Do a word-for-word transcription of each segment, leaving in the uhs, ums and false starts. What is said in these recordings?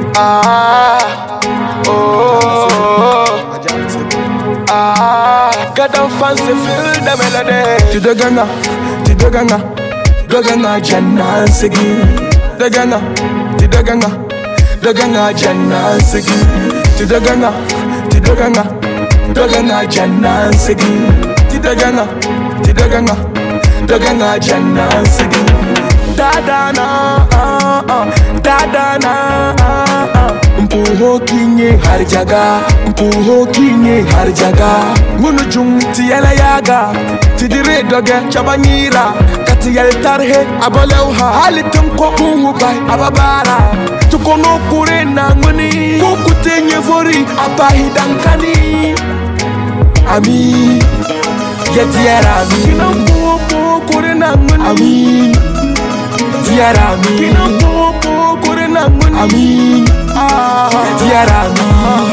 Ah, oh, ah, get them fancy feel the melody. To the Ghana, to the Ghana, the Ghana Jana Sigi. The Ghana, to the Ghana, the Ghana Jana Sigi. To the Ghana, to the Ghana, the Ghana Jana Sigi. To the Ghana, to the Ghana, the Ghana Jana Sigi. Da da na, ah ah, da da na, ah ah. Mpuho kinye harjaga, mpuho kinye harjaga. Ngunu jung tiyela yaga, tidire doge chabanyira. Katiyel tarhe abalewha, halitum kwa ungu bay ababara. Tukono kure na nguni, kukutenye vori abahidankani. Ami, yetiera ami. Kinampo kure na nguni. Ami. Tiarami, kina popo kore na nguni. Ami, ah, tiarami,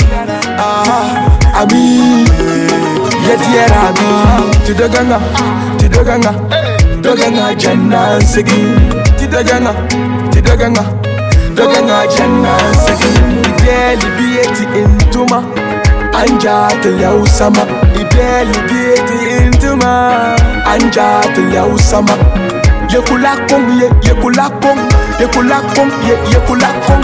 ah, ami, yeah tiarami. To the Ghana, to the Ghana, the Ghana Jana Sigi. To the Ghana, to the Ghana, the Ghana Jana Sigi. Ibeli bieti intuma, anja telia usama. Ibeli bieti intuma, anja telia usama. Yekula kong, ye yekula kong, yekula kong, ye yekula kong.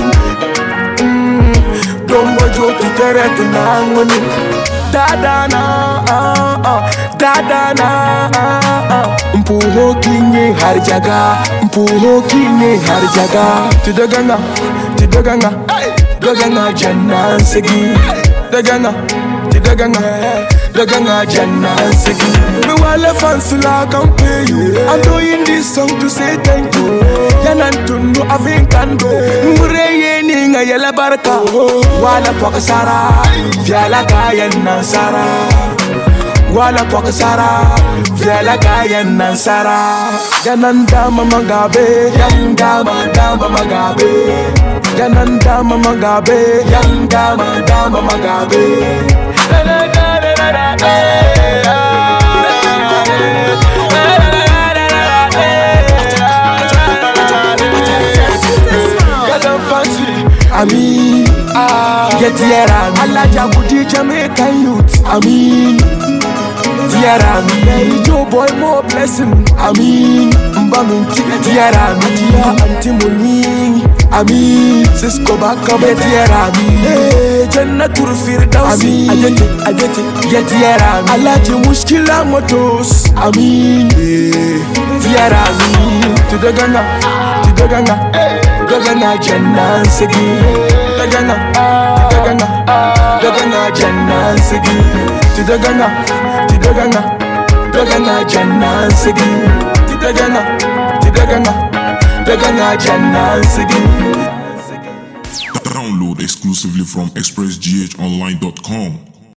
Dombo jo titere tunangoni. Da da na, ah ah, da da na, ah ah. Mpuho kinye harjaga, mpuho kinye harjaga. To the Ghana, to the Ghana, the Ghana Jana Sigi. The Ghana, to the Ghana. The Ghana Jana Sigi. Me wale fancy la can pay you. I'm doing this song to say thank you. Yanantu no avinkando. Mureye ninga yela baraka. Wala pakasara, vyala kaya nansara. Wala pakasara, vyala kaya nansara. Yananda mama gabe, yanda madama magabe. Yananda mama gabe, yanda madama magabe. Ami, ah, yetiera mi. Alaja budi Jamaican youth. Ami, tiera mi. Hey, Joe boy more blessing. Ami, mbaminti tiera mi. Atia antimoni. Ami, Cisco baka tiera mi. Hey, Jenna turfir dausi. Ajeti, ajeti, yetiera mi. Alaji muskila motos. Ami, tiera mi. To the Ghana, to the Ghana. The Ghana Jana Sigi. The Ghana, the Ghana, the Ghana Jana Sigi. To the Ghana, to the Ghana, the Ghana Jana Sigi. To the Ghana, to the Ghana, the Ghana Jana Sigi. Download exclusively from express g h online dot com.